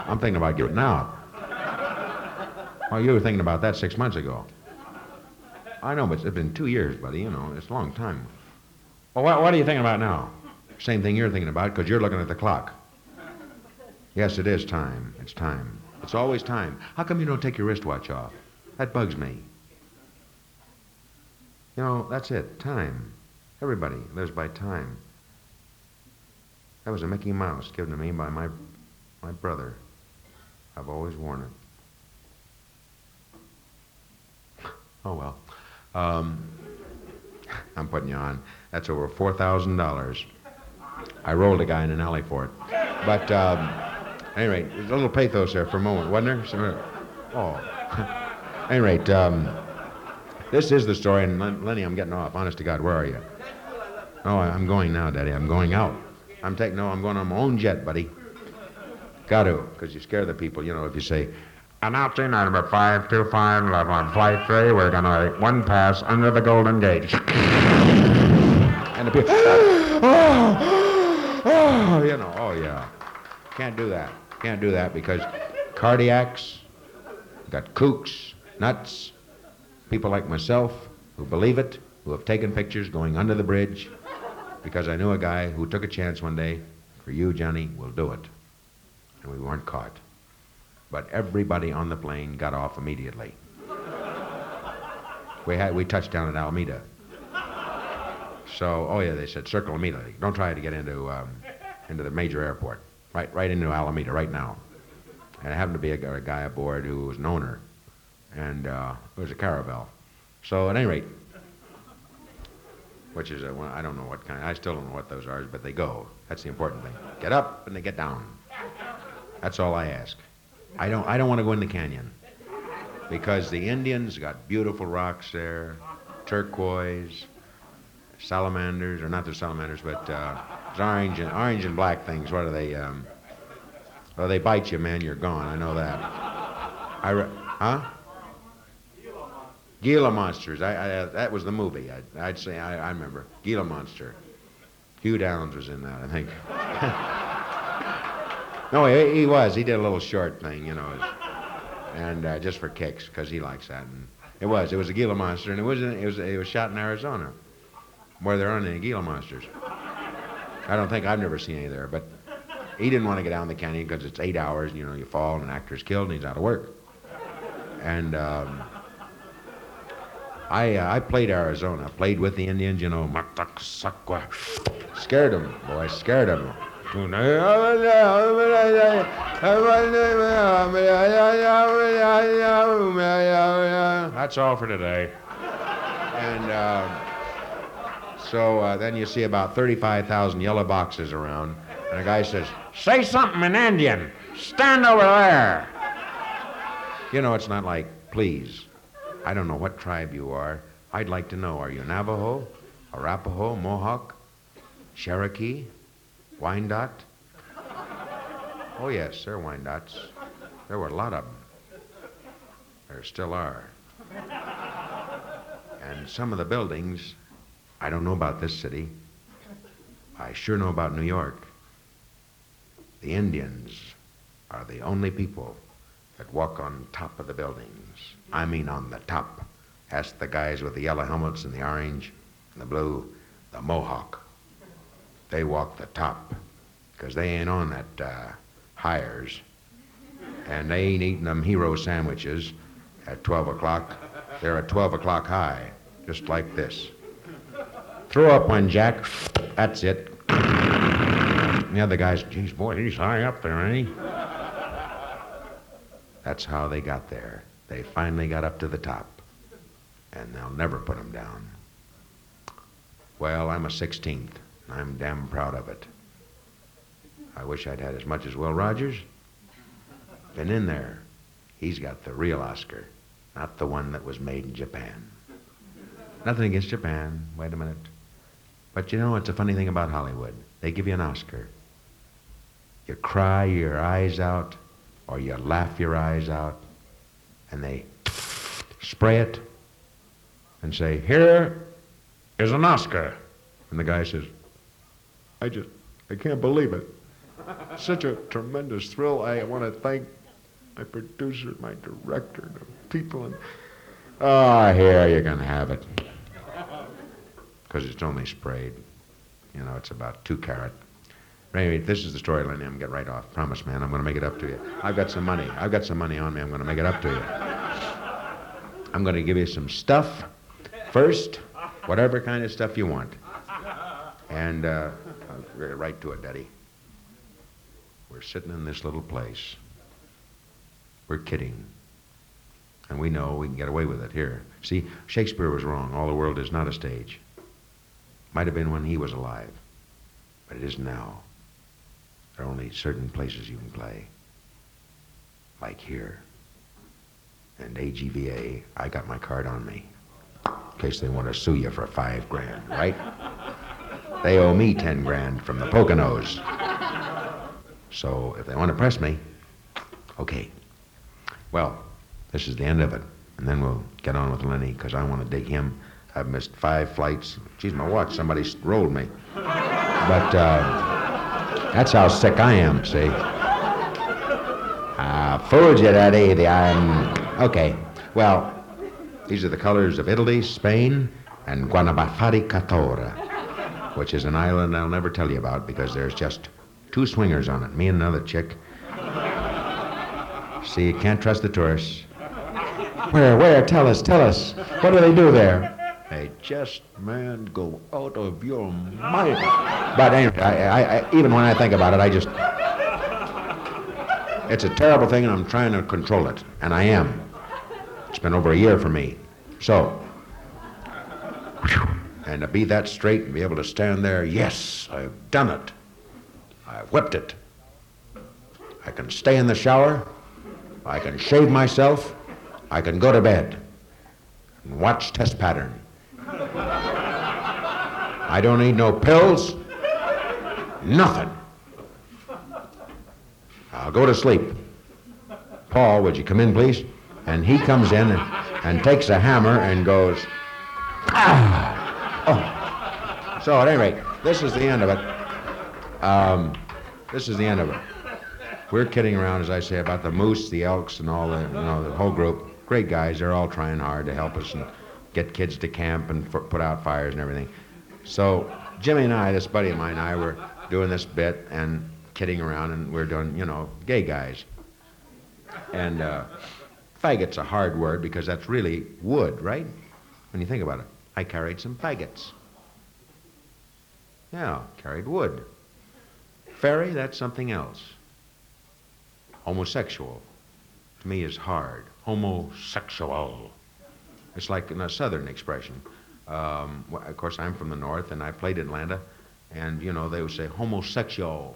I'm thinking about getting out. Oh, you were thinking about that 6 months ago. I know, but it's been 2 years, buddy. You know, it's a long time. Well, what are you thinking about now? Same thing you're thinking about, because you're looking at the clock. Yes, it is time. It's time. It's always time. How come you don't take your wristwatch off? That bugs me. You know, that's it. Time. Everybody lives by time. That was a Mickey Mouse given to me by my brother. I've always worn it. Oh, well. I'm putting you on. That's over $4,000. I rolled a guy in an alley for it. But, anyway, there's a little pathos there for a moment, wasn't there? Oh. At any rate, this is the story, and Lenny, I'm getting off. Honest to God, where are you? Oh, I'm going now, Daddy. I'm going out. I'm going on my own jet, buddy. Got to, because you scare the people, you know, if you say, announcing number 525 left on flight 3, we're going to make one pass under the Golden Gate. And the people, you know, oh yeah. Can't do that. Can't do that because cardiacs, got kooks, nuts, people like myself who believe it, who have taken pictures going under the bridge, because I knew a guy who took a chance one day, for you, Johnny, we'll do it. And we weren't caught. But everybody on the plane got off immediately. We touched down at Alameda. So, oh yeah, they said circle immediately. Don't try to get into the major airport. Right into Alameda right now. And it happened to be a guy aboard who was an owner, and it was a Caravel. So at any rate, which is I don't know what kind. I still don't know what those are, but they go. That's the important thing. Get up and they get down. That's all I ask. I don't want to go in the canyon because the Indians got beautiful rocks there, turquoise, salamanders, or not the salamanders, but orange and black things. What are they? Well, they bite you, man. You're gone. I know that. Gila monsters. That was the movie. I'd say I remember Gila Monster. Hugh Downs was in that, I think. No, he was. He did a little short thing, you know, and just for kicks, because he likes that. And it was a Gila monster, and it was shot in Arizona, where there aren't any Gila monsters. I've never seen any there, but he didn't want to get down the canyon because it's 8 hours, and you know, you fall, and an actor's killed, and he's out of work. And I played Arizona, played with the Indians, you know, scared them, boy, scared them. That's all for today. And so then you see about 35,000 yellow boxes around, and a guy says, "Say something in Indian. Stand over there." You know, it's not like, please. I don't know what tribe you are. I'd like to know, are you Navajo, Arapaho, Mohawk, Cherokee, Wyandot? Oh yes, they're Wyandots. There were a lot of them. There still are. And some of the buildings, I don't know about this city. I sure know about New York. The Indians are the only people that walk on top of the buildings. I mean on the top. Ask the guys with the yellow helmets and the orange and the blue, the Mohawk. They walk the top because they ain't on that hires. And they ain't eating them hero sandwiches at 12 o'clock. They're at 12 o'clock high, just like this. Throw up one, Jack. That's it. And the other guys, geez, boy, he's high up there, ain't he? That's how they got there. They finally got up to the top, and they'll never put them down. Well, I'm a 16th, and I'm damn proud of it. I wish I'd had as much as Will Rogers. Been in there. He's got the real Oscar, not the one that was made in Japan. Nothing against Japan. Wait a minute. But you know, it's a funny thing about Hollywood. They give you an Oscar. You cry your eyes out, or you laugh your eyes out, and they spray it and say, "Here is an Oscar." And the guy says, I can't believe it. Such a tremendous thrill. I want to thank my producer, my director, the people. And here you can have it. Because it's only sprayed. You know, it's about 2 carat. Anyway, this is the story, Lenny. I'm going to get right off. Promise, man. I'm going to make it up to you. I've got some money. I've got some money on me. I'm going to make it up to you. I'm going to give you some stuff first, whatever kind of stuff you want. And I'll get right to it, Daddy. We're sitting in this little place. We're kidding. And we know we can get away with it here. See, Shakespeare was wrong. All the world is not a stage. Might have been when he was alive, but it isn't now. There are only certain places you can play. Like here. And AGVA, I got my card on me. In case they want to sue you for $5 grand, right? They owe me 10 grand from the Poconos. So if they want to press me, okay. Well, this is the end of it. And then we'll get on with Lenny, because I want to dig him. I've missed 5 flights. Geez, my watch, somebody rolled me. But that's how sick I am, see. Fooled you, Daddy. Okay. Well, these are the colors of Italy, Spain, and Guanabaffari-Catora, which is an island I'll never tell you about because there's just 2 swingers on it, me and another chick. See, you can't trust the tourists. Where? Tell us. What do they do there? They just, man, go out of your mind. But anyway, I even when I think about it, it's a terrible thing, and I'm trying to control it, and I am. It's been over a year for me. So, and to be that straight and be able to stand there, yes, I've done it. I've whipped it. I can stay in the shower. I can shave myself. I can go to bed and watch test pattern. I don't need no pills. Nothing. I'll go to sleep. Paul, would you come in, please? And he comes in and takes a hammer and goes, ah! Oh. So at any rate, this is the end of it. This is the end of it. We're kidding around, as I say, about the moose, the elks, and all the, the whole group. Great guys. They're all trying hard to help us and get kids to camp and put out fires and everything. So Jimmy and I, this buddy of mine and I, were doing this bit and kidding around, and we're doing, gay guys. And faggot's a hard word because that's really wood, right? When you think about it. I carried some faggots. Yeah, carried wood. Fairy, that's something else. Homosexual, to me, is hard. Homosexual. It's like a southern expression. Of course, I'm from the north, and I played in Atlanta, and, they would say homosexual.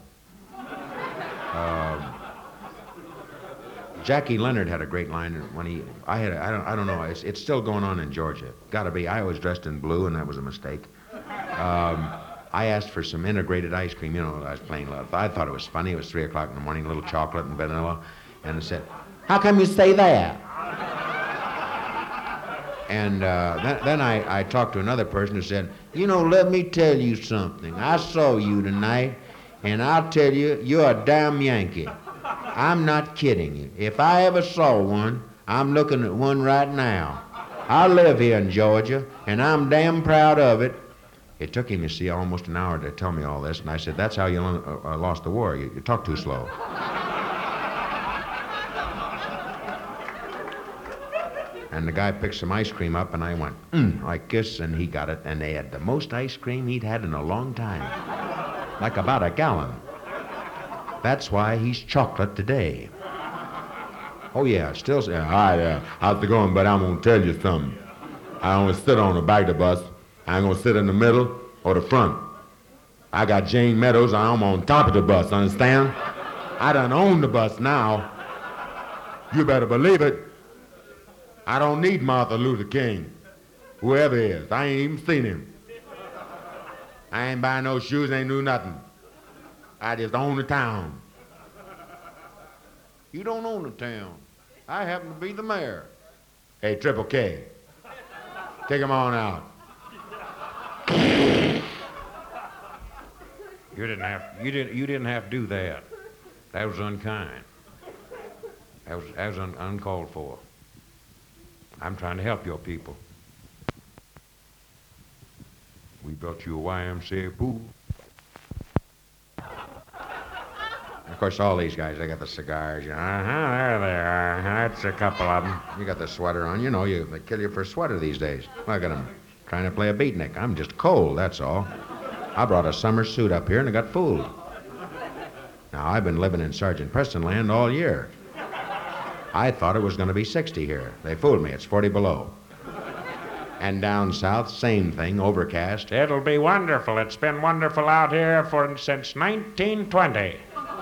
Jackie Leonard had a great line when I don't know, it's still going on in Georgia. Gotta be. I was dressed in blue, and that was a mistake. I asked for some integrated ice cream. I was playing. I thought it was funny. It was 3 o'clock in the morning, a little chocolate and vanilla. And I said, "How come you say that?" And then I talked to another person who said, let me tell you something. I saw you tonight, and I'll tell you, you're a damn Yankee. I'm not kidding you. If I ever saw one, I'm looking at one right now. I live here in Georgia, and I'm damn proud of it. It took him, you see, almost an hour to tell me all this, and I said, that's how you lost the war. You talk too slow. And the guy picked some ice cream up, and I went, like this, and he got it, and they had the most ice cream he'd had in a long time, like about a gallon. That's why he's chocolate today. Oh, yeah, still, how's it going, but I'm going to tell you something. I don't sit on the back of the bus. I ain't going to sit in the middle or the front. I got Jane Meadows, I'm on top of the bus, understand? I done own the bus now. You better believe it. I don't need Martin Luther King, whoever he is. I ain't even seen him. I ain't buying no shoes, ain't do nothing. I just own the town. You don't own the town. I happen to be the mayor. Hey, Triple K, take him on out. You didn't have to do that. That was unkind. That was uncalled for. I'm trying to help your people. We built you a YMCA pool. Of course, all these guys, they got the cigars. There they are. That's a couple of them. You got the sweater on. You know, they kill you for a sweater these days. Look at them, trying to play a beatnik. I'm just cold, that's all. I brought a summer suit up here and I got fooled. Now, I've been living in Sergeant Preston land all year. I thought it was going to be 60 here. They fooled me. It's 40 below. And down south, same thing, overcast. It'll be wonderful. It's been wonderful out here since 1920.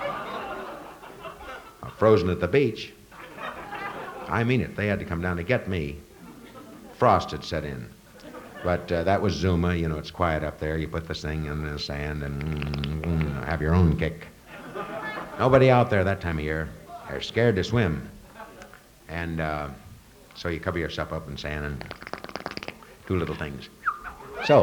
Frozen at the beach. I mean it. They had to come down to get me. Frost had set in. But that was Zuma. You know, it's quiet up there. You put this thing in the sand and have your own kick. Nobody out there that time of year. They're scared to swim. And so you cover yourself up in sand and do little things. So,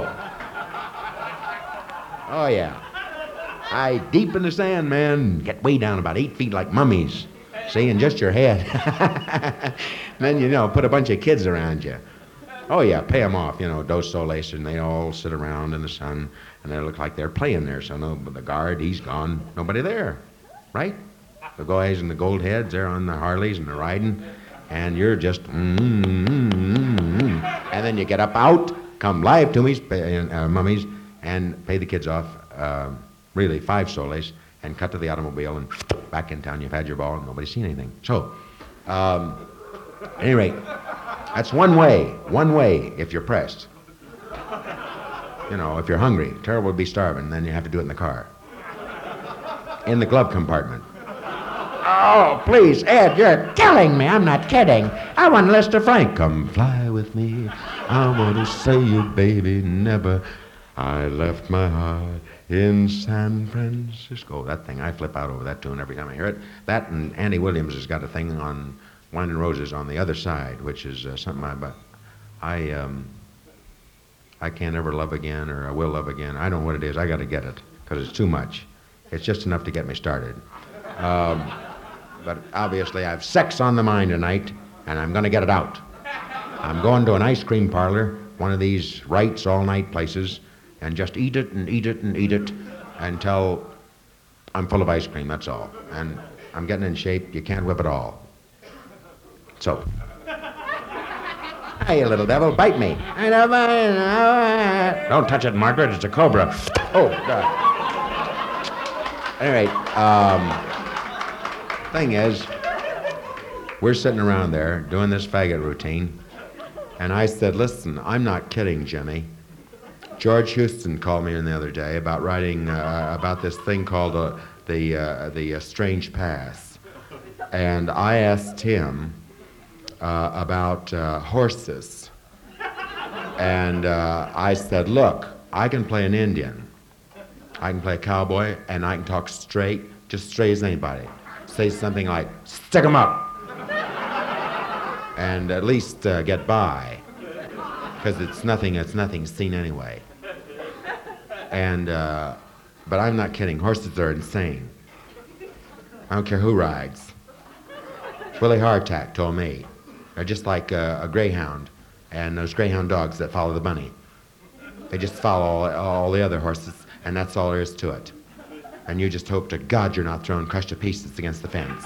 oh yeah. I deep in the sand, man. Get way down about 8 feet like mummies. See, and just your head. And then, you know, put a bunch of kids around you. Oh, yeah, pay them off, you know, dos soles, and they all sit around in the sun, and they look like they're playing there. So the guard, he's gone. Nobody there, right? The guys and the gold heads, they're on the Harleys and they're riding, and you're just, And then you get up out, come live to me, mummies, and pay the kids off, really 5 soles, and cut to the automobile and back in town. You've had your ball and nobody's seen anything. So, at any rate, that's one way if you're pressed. You know, if you're hungry, terrible to be starving, then you have to do it in the car. In the glove compartment. Oh, please, Ed, you're killing me. I'm not kidding. I want Lester Frank. Come fly with me. I want to say you, baby, never. I left my heart in San Francisco. That thing, I flip out over that tune every time I hear it. That and Andy Williams has got a thing on Wine and Roses on the other side, which is something I can't ever love again, or I will love again. I don't know what it is. I got to get it because it's too much. It's just enough to get me started. But obviously I have sex on the mind tonight, and I'm going to get it out. I'm going to an ice cream parlor, one of these Wrights all-night places, and just eat it and eat it and eat it until I'm full of ice cream, that's all. And I'm getting in shape. You can't whip it all. So, hey, you little devil, bite me. Don't touch it, Margaret. It's a cobra. Oh, God. Anyway, thing is, we're sitting around there doing this faggot routine, and I said, listen, I'm not kidding, Jimmy. George Houston called me in the other day about writing about this thing called the Strange Pass, and I asked him about horses, and I said, look, I can play an Indian, I can play a cowboy, and I can talk straight, just straight as anybody. Say something like, stick 'em up, and at least get by, because it's nothing seen anyway. And, but I'm not kidding, horses are insane. I don't care who rides. Willie Hardtack told me. They're just like a greyhound, and those greyhound dogs that follow the bunny. They just follow all the other horses, and that's all there is to it. And you just hope to God you're not thrown crushed to pieces against the fence.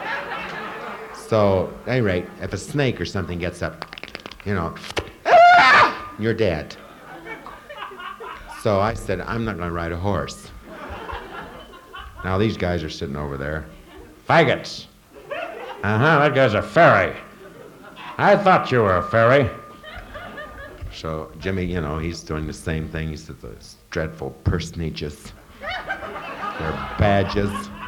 So, at any rate, if a snake or something gets up, you know, you're dead. So I said, I'm not going to ride a horse. Now these guys are sitting over there. Faggots. That guy's a fairy. I thought you were a fairy. So Jimmy, you know, he's doing the same thing. He said, those dreadful personages. Their badges.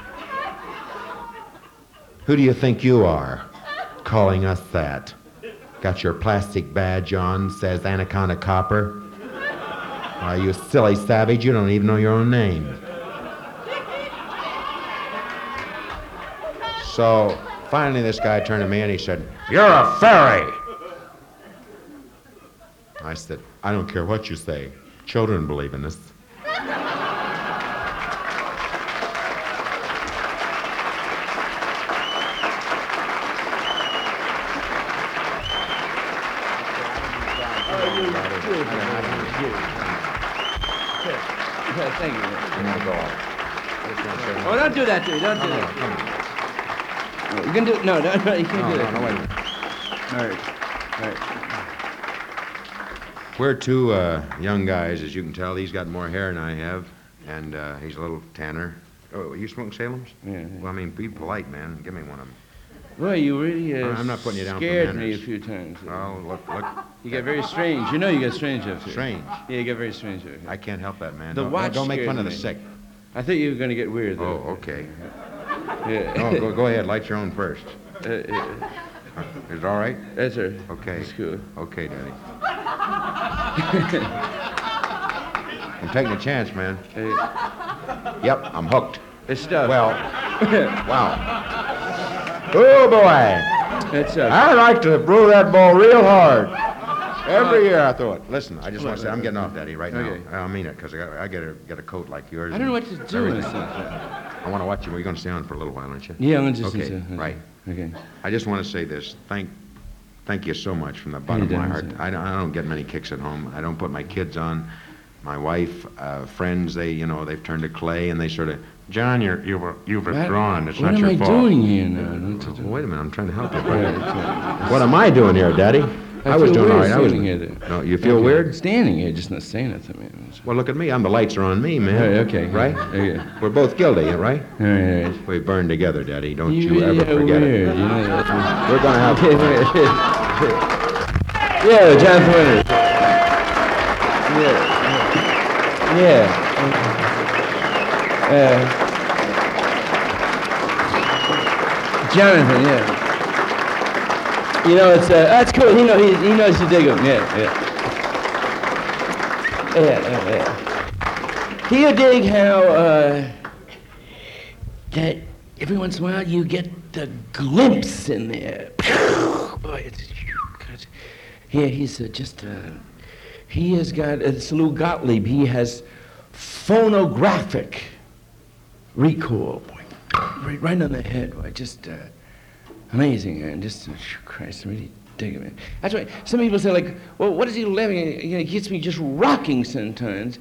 Who do you think you are, calling us that? Got your plastic badge on, says Anaconda Copper. Why, you silly savage, you don't even know your own name. So finally this guy turned to me and he said, you're a fairy. I said, I don't care what you say. Children believe in this. Thank you. I'm gonna go off. Oh, don't do that to me. Don't do that. No, you can do no, you can't do that. No, wait a minute. All right. We're two young guys, as you can tell. He's got more hair than I have, and he's a little tanner. Oh, you smoke Salem's? Yeah. Well, I mean, be polite, man. Give me one of them. Well, you really I'm not putting you down for scared me a manners. few times. Oh, look. You get very strange. You know you get strange up here. Strange. Yeah, you get very strange up here. I can't help that, man. The watch don't make fun of the scared sick. I thought you were going to get weird, though. Oh, okay. Yeah. Oh, go ahead. Light your own first. Is it all right? That's her. Okay. That's cool. Okay, Daddy. I'm taking a chance, man. Yep, I'm hooked. It's stuff. Well, wow. Oh, boy. It's stuff. I like to brew that ball real hard. Every year I throw it. Listen, I just want to say, I'm getting off, Daddy, right Okay. now. I mean it, because I get a coat like yours. I don't know what to do in everything. this stuff. I want to watch you. Well, you're going to stay on for a little while, aren't you? Yeah, I'm just Okay, right. Okay. I just want to say this. Thank you so much from the bottom of my heart. Dennis. I don't get many kicks at home. I don't put my kids on. My wife, friends, they've turned to clay, and they sort of, John, you've withdrawn. It's What not am your I fault. doing here now? Well, wait a minute. I'm trying to help you. What am I doing here, Daddy? I was feel doing all weird right. standing here, though. No, you feel weird? Standing here, just not saying nothing, man. Well, look at me. The lights are on me, man. Okay. Right? Okay. We're both guilty, right? All right. We burn together, Daddy. Don't you ever forget weird, it. You know that. We're going to have Yeah, John Winters. Yeah. Jonathan, yeah. You know, it's that's cool. He knows you dig him. Yeah. Do you dig how that every once in a while you get the glimpse in there? Boy, he's he has got, it's Lou Gottlieb, he has phonographic recall, boy, right on the head, boy, just amazing, and just, Christ, really dig it, man. That's why some people say, like, well, what is he living? He gets me just rocking sometimes.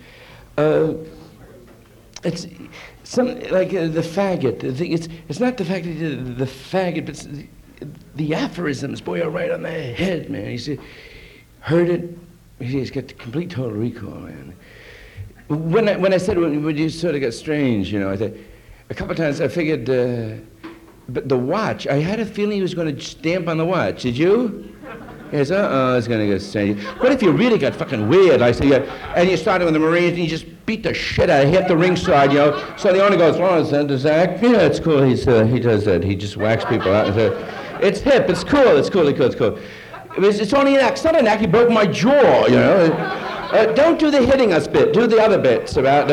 It's some, like the faggot, the thing, it's not the fact that he did the faggot, but it's the aphorisms, boy, are right on the head, man. He said, heard it, he's got complete total recall, man. When I said, when you sort of got strange, you know, I said, a couple of times I figured, but the watch, I had a feeling he was going to stamp on the watch. Did you? Yes, it's going to get strange. What if you really got fucking weird? I say, and you started with the Marines and you just beat the shit out of hit the ringside, you know. So the owner goes, oh, does Zach? Yeah, it's cool. He does that. He just whacks people out. It's hip. It's cool. It's cool. It's only an act. It's not an act. He broke my jaw, you know. Don't do the hitting us bit. Do the other bits about.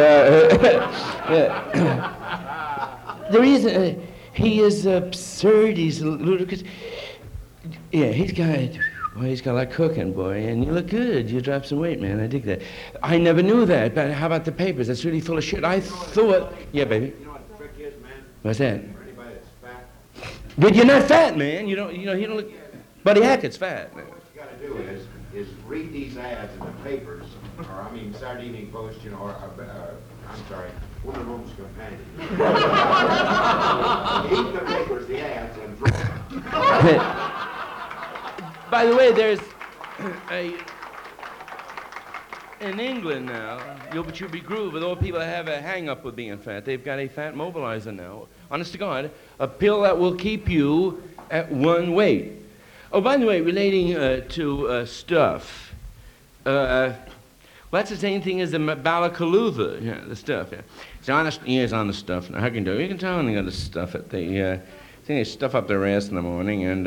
The reason he is absurd. He's ludicrous. Yeah, he's got a lot of cooking, boy, and you look good. You dropped some weight, man. I dig that. I never knew that. But how about the papers? That's really full of shit. I thought. Yeah, baby. You know what the trick is, man? What's that? For anybody that's fat, But you're not fat, man. You don't look. Buddy Hackett's fat, man. what you got to do is read these ads in the papers, or Saturday Evening Post, you know, or I'm sorry, Woman Home's Companion. Eat the papers, the ads, and throw them. By the way, there's in England now, but you'll be grooved with all people that have a hang-up with being fat. They've got a fat mobilizer now. Honest to God, a pill that will keep you at one weight. Oh, by the way, relating to stuff, well, that's the same thing as the Balacalutha, yeah, the stuff, yeah. It's on the stuff. Now, how can you do it? You can tell when they got the stuff at the, they stuff up their ass in the morning, and,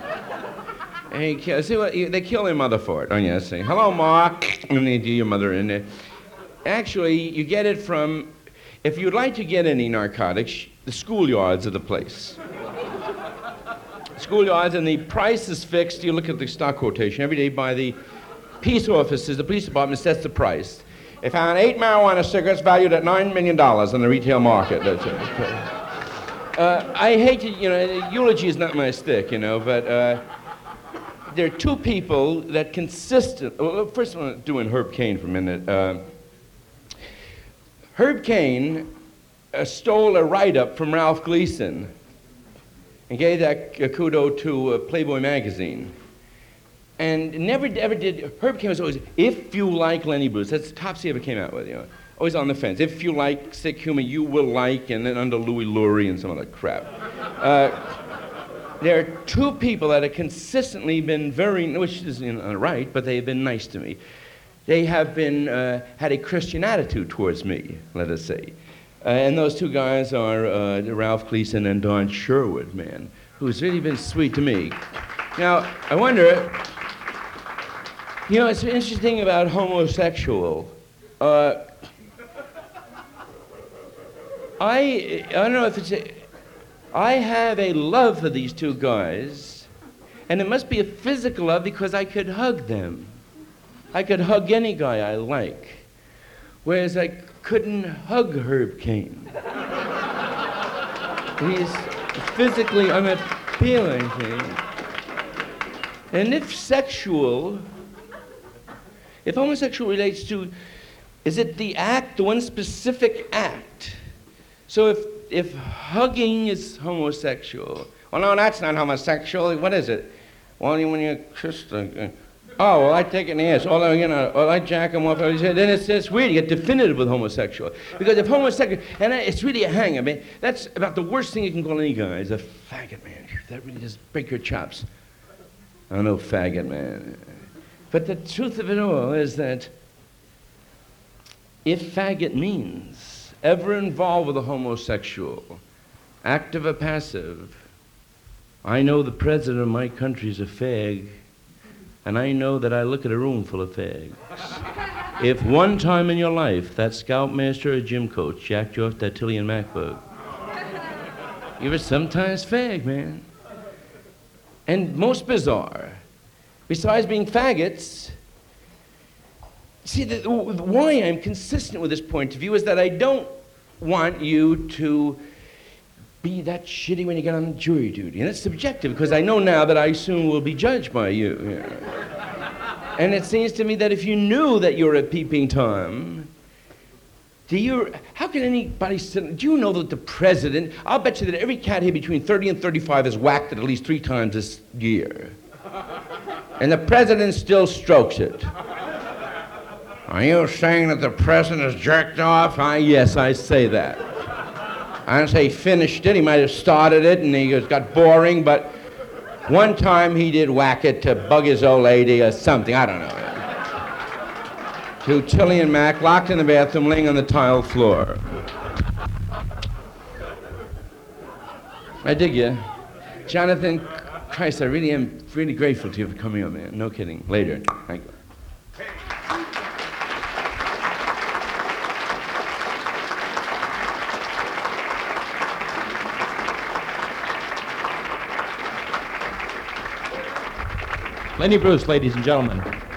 see what, they kill their mother for it. Oh, yeah, say, hello, Ma, and they do your mother in there. Actually, you get it from, if you'd like to get any narcotics, the schoolyards are the place. Schoolyards, and the price is fixed. You look at the stock quotation every day by the peace officers. The police department sets the price. They found 8 marijuana cigarettes valued at $9 million in the retail market. That's it. I hate to, you know, eulogy is not my stick, you know, but there are two people that consistent. Well, first I want to do in Herb Caen for a minute. Herb Caen stole a write-up from Ralph Gleason and gave that kudo to Playboy magazine. And never ever did, Herb Caen was always, if you like Lenny Bruce, that's the top he ever came out with, you know, always on the fence. If you like sick humor, you will like, and then under Louis Lurie and some other crap. There are two people that have consistently been very, which isn't right, but they have been nice to me. They have been, had a Christian attitude towards me, let us say. And those two guys are Ralph Gleason and Don Sherwood, man, who's really been sweet to me. Now, I wonder, you know, it's interesting about homosexual. I don't know if it's I have a love for these two guys, and it must be a physical love because I could hug them. I could hug any guy I like, whereas I couldn't hug Herb Caen. He's physically unappealing to me. And if homosexual relates to, is it the act, the one specific act? So if hugging is homosexual, well, no, that's not homosexual. What is it? Well, when you kiss the, oh, well, I take it in the ass. Or, you know, or I jack him off. Then it's weird. You get definitive with homosexual. Because if homosexual, and it's really a hang, I mean, that's about the worst thing you can call any guy is a faggot, man. That really just break your chops. I know, faggot, man. But the truth of it all is that if faggot means ever involved with a homosexual, active or passive, I know the president of my country is a fag, and I know that I look at a room full of fags. If one time in your life that scoutmaster or gym coach jacked you off that Tilly and Mac bug, you were sometimes fag, man. And most bizarre, besides being faggots, see, why I'm consistent with this point of view is that I don't want you to be that shitty when you get on jury duty. And it's subjective, because I know now that I soon will be judged by you. You know? And it seems to me that if you knew that you're a peeping Tom, how can anybody do you know that the president, I'll bet you that every cat here between 30 and 35 is whacked at least 3 times this year. And the president still strokes it. Are you saying that the president has jerked off? Yes, I say that. I don't say he finished it. He might have started it and he got boring, but one time he did whack it to bug his old lady or something. I don't know. To Tilly and Mac, locked in the bathroom, laying on the tile floor. I dig you. Jonathan, Christ, I really am really grateful to you for coming up, man. No kidding. Later. Thank you. Lenny Bruce, ladies and gentlemen.